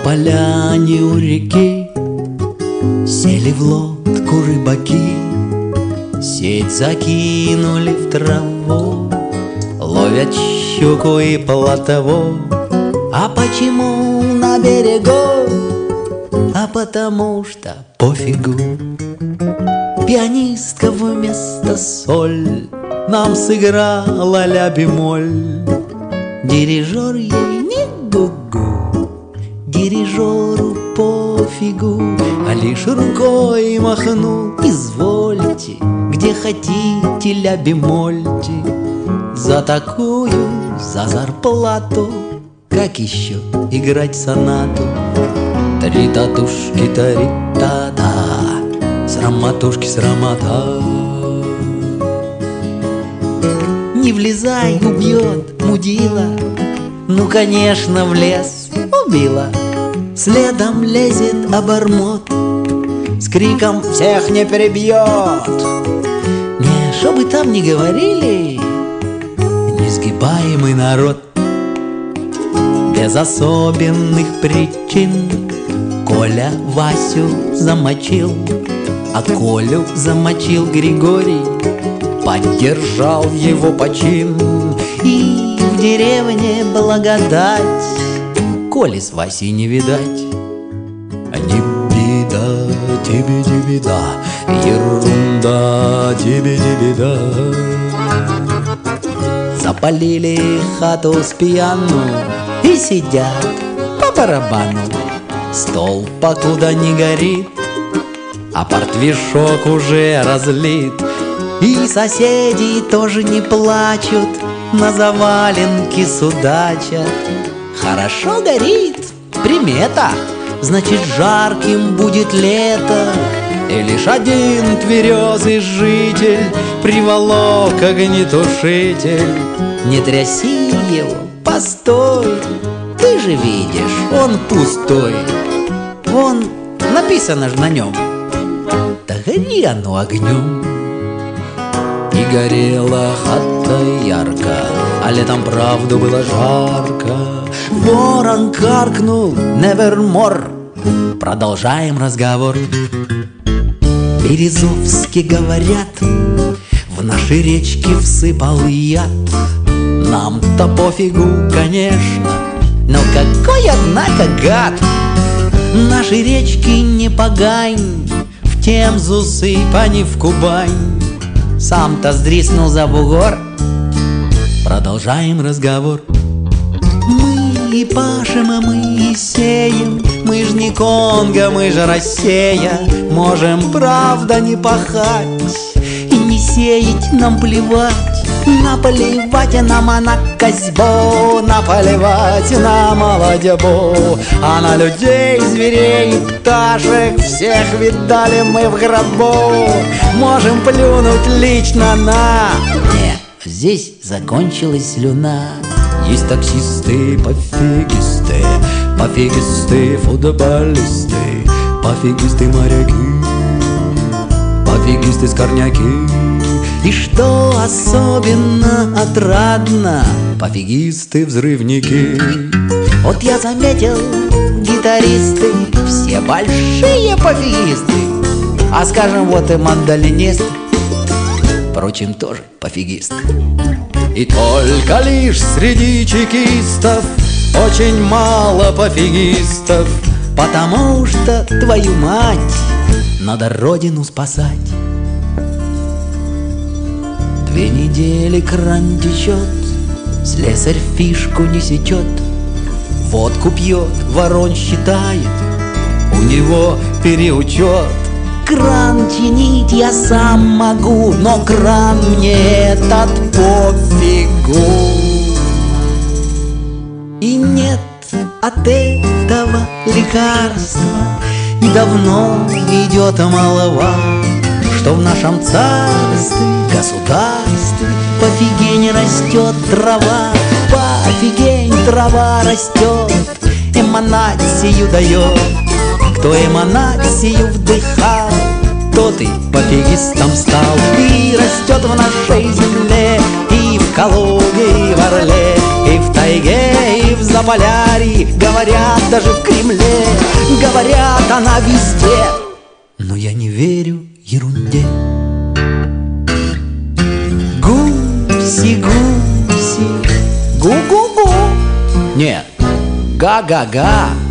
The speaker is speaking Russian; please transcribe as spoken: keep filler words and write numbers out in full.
поляне у реки сели в лодку рыбаки, сеть закинули в траву, ловят щуку и плотву. А почему на берегу? А потому что пофигу. Пианистка вместо соль нам сыграла ля бемоль. Дирижер ей не гу-гу, дирижеру пофигу, а лишь рукой махнул: извольте, где хотите ля бемольте. За такую, за зарплату, как еще играть сонату? Три татушки, тари та-та, сраматушки, срамота. Не влезай, убьет мудила. Ну, конечно, в лес убила. Следом лезет обормот с криком: всех не перебьет. Не, что бы там ни говорили, несгибаемый народ. Без особенных причин Коля Васю замочил, а Колю замочил Григорий, поддержал его почин. И в деревне благодать, Коли с Васей не видать. А не беда, тебе не беда, ерунда, тебе не беда. Запалили хату с пьяну и сидят по барабану. Стол покуда не горит, а портвишок уже разлит. И соседи тоже не плачут, на заваленке судачат. Хорошо горит, примета, значит, жарким будет лето. И лишь один тверезый житель приволок огнетушитель. Не тряси его, постой, ты же видишь, он пустой. Вон написано ж на нем: да гори оно огнем. И горела хата ярко, а летом правду было жарко. Ворон каркнул: nevermore. Продолжаем разговор. Березовски говорят: в наши речки всыпал яд. Нам-то пофигу, конечно, но какой, однако, гад. Наши речки не погань, в Темзу сыпани в Кубань. Сам-то сдриснул за бугор. Продолжаем разговор. Мы и пашем, а мы и сеем. Мы ж не Конго, мы же Россия. Можем, правда, не пахать и не сеять, нам плевать. Наплевать нам на козьбу, наплевать на молодьбу, а на людей, зверей, пташек всех видали мы в гробу. Можем плюнуть лично на... Нет, здесь закончилась слюна. Есть таксисты, пофигисты, пофигисты, футболисты, пофигисты, моряки, пофигисты, скорняки. И что особенно отрадно, пофигисты, взрывники. Вот я заметил, гитаристы все большие пофигисты. А скажем, вот и мандолинист, впрочем, тоже пофигист. И только лишь среди чекистов очень мало пофигистов, потому что, твою мать, надо родину спасать. Две недели кран течет, слесарь фишку не сечет, водку пьет, ворон считает, у него переучет. Кран чинить я сам могу, но кран мне этот пофигу. И нет от этого лекарства, и давно идет молва, что в нашем царстве, государстве пофигень растет трава. Пофигень трава растет, эманацию дает. Кто эманацию вдыхал, тот и пофигистом стал. И растет в нашей земле, и в Калуге, и в Орле, и в тайге, и в Заполярье, говорят, даже в Кремле. Говорят, она везде, но я не верю ерунде. Гуси, гуси, гу-гу-гу. Нет, га-га-га.